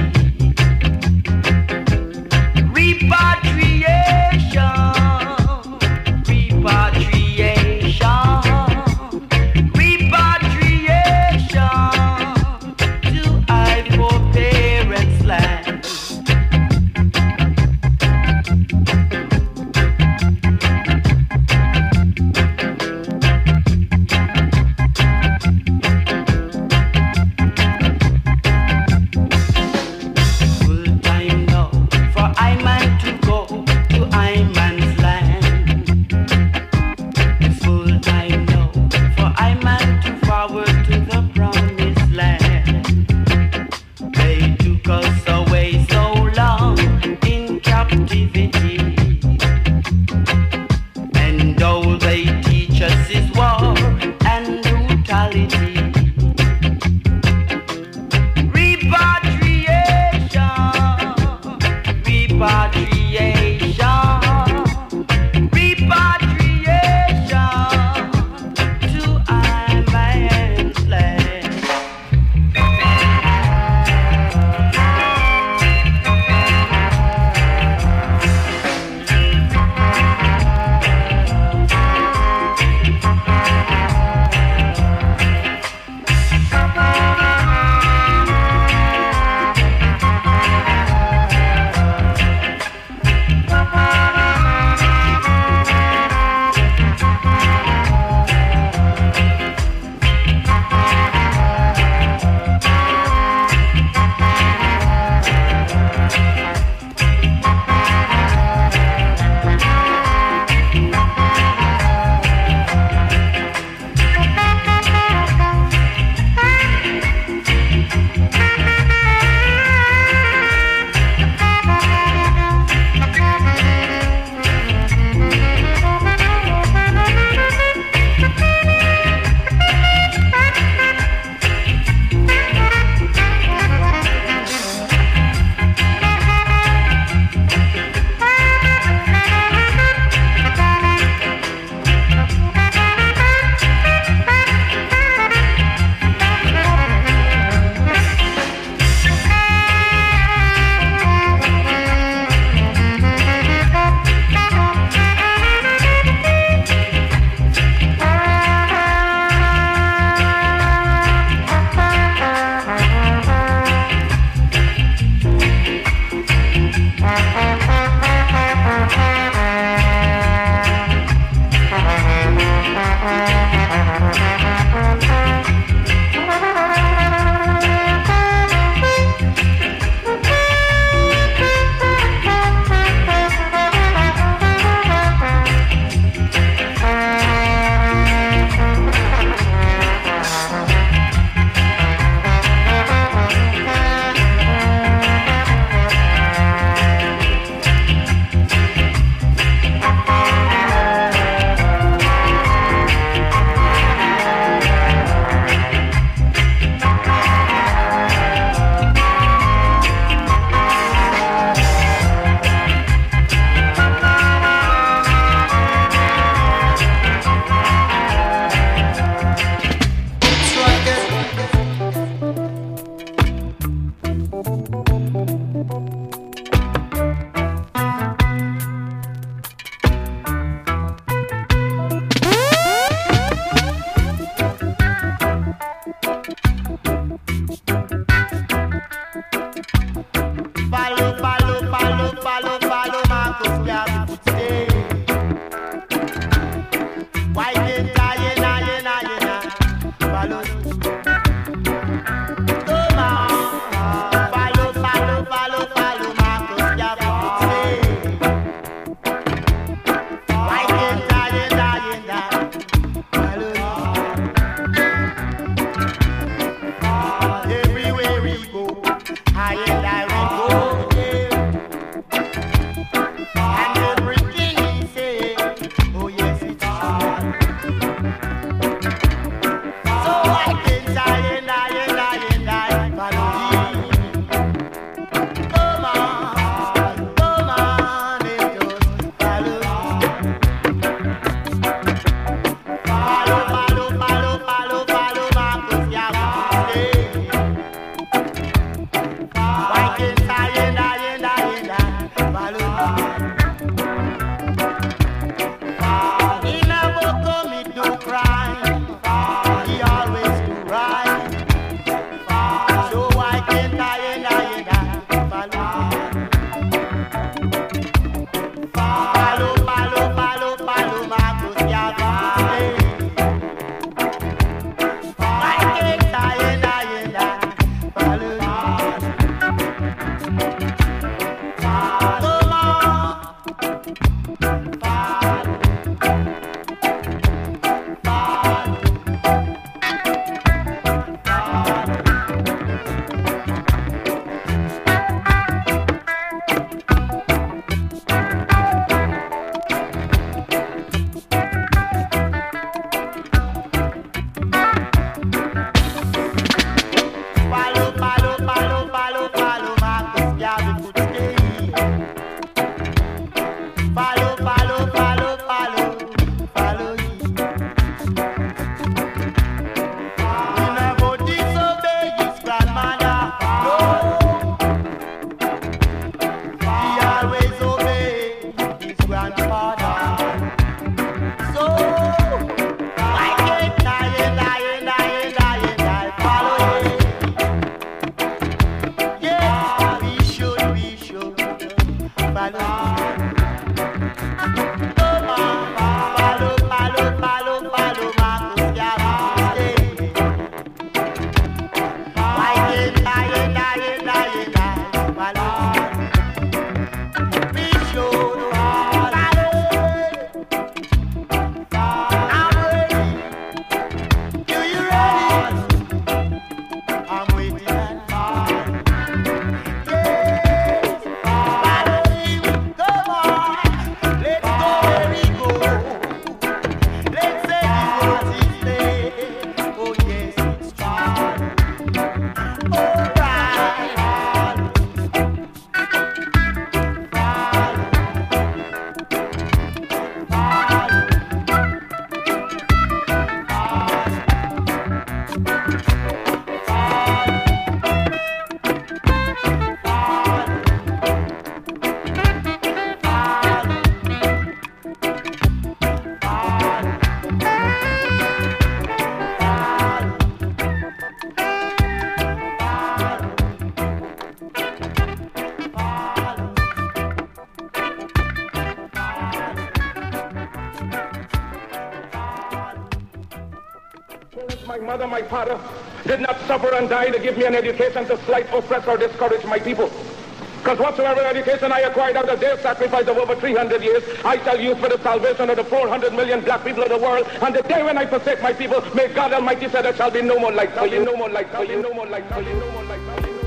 mother, my father, did not suffer and die to give me an education to slight, oppress, or discourage my people. Because whatsoever education I acquired out of their sacrifice of over three hundred years, I shall use for the salvation of the four hundred million black people of the world. And the day when I forsake my people, may God Almighty say there shall be no more light for you, no more light for you, no more light for you, no more light for you.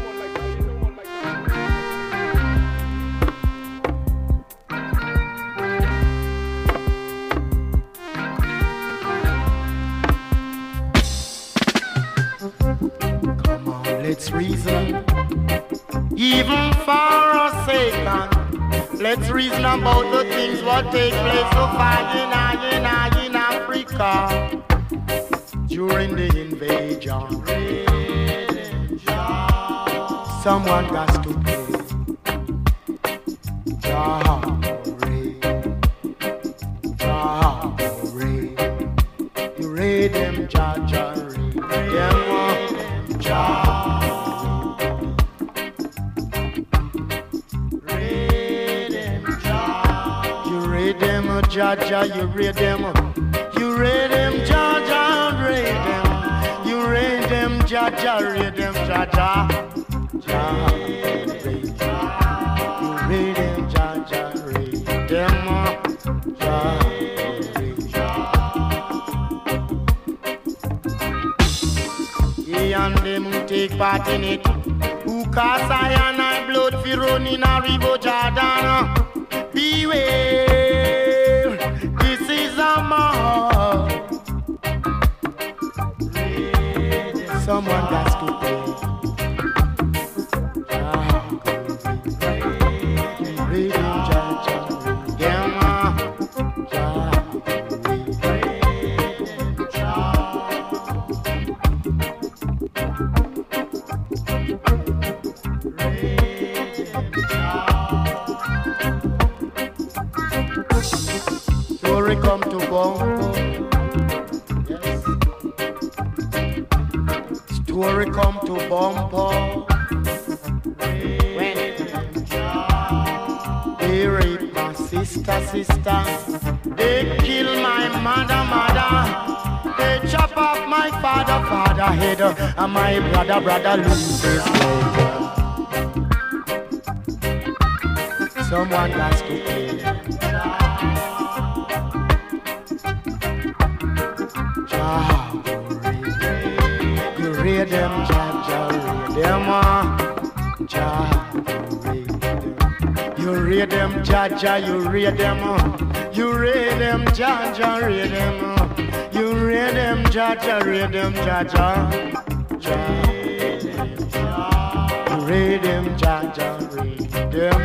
Let's reason, even for our sake, let's reason about the things what take place so far in, in, in Africa during the invasion. Someone got to pay. Jah-Ray, Jah-Ray, you read them, Jah-Ray, them, Jah. Jah Jah, you read them, you read them, Jah Jah, read them, you read them, Jah Jah, read them, Jah Jah, Jah, read them, you read them, Jah Jah, read them, Jah, he and them take part in it, who cast iron and blood for running a river Jordan, beware. Someone got to pay. Read him, Jah, Jah, yeah, Jah, story come to Bongo. Story come to Bumpo when they rape my sister, sister. They kill my mother, mother. They chop off my father, father head, and my brother, brother lose his leg. Someone has to pay. Read them, Jah Jah, read them, Jah, read them. You read them, Jah Jah, you read them, you read them, Jah Jah, read them, you read them, Jah Jah, read them, Jah Jah, Jah, you read them, Jah Jah, read them.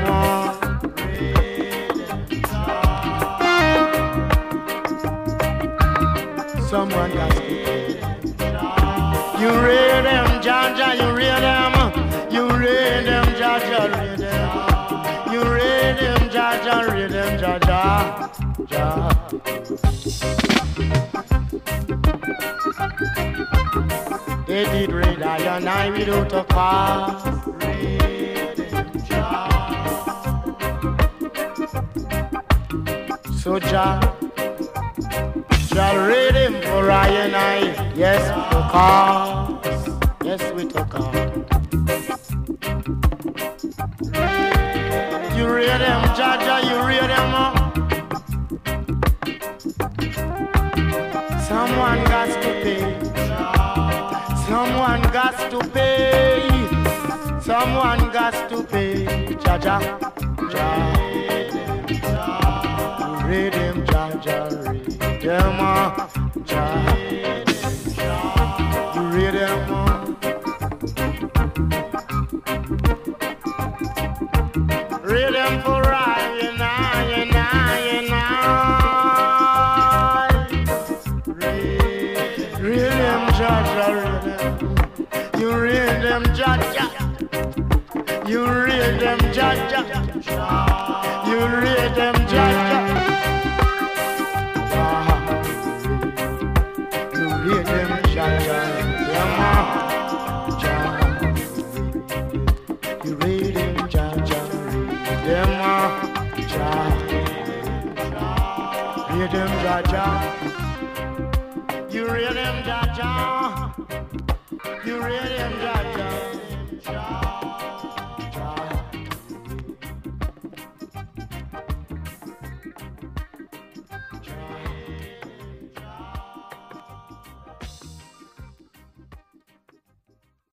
Someone got to pay. You read them, Jah Jah, you read them, you read them, Jah Jah, read them, you read them, Jah Jah, read them, Jah Jah, Jah. They did read I and I without a cause. Read them, Jah. So Jah, Jah read him for I and I, yes, for cause, yes, we took off. You read them, Jah Jah, you read them up. Someone got to pay. Someone got to pay. Someone got to pay. Jah Jah, Jah. You read them, Jah Jah, read them up. Jah. You read them up. Read them for I and I and I and I. Read, read them, Jah Jah, read them. You read them, Jah Jah. You read them, Jah Jah. You read them, Jah Jah. You read them, Jah Jah. You read them, Jah Jah. Them, Jah. Read them, Jah Jah. You read them, Jah Jah. really enjoy it.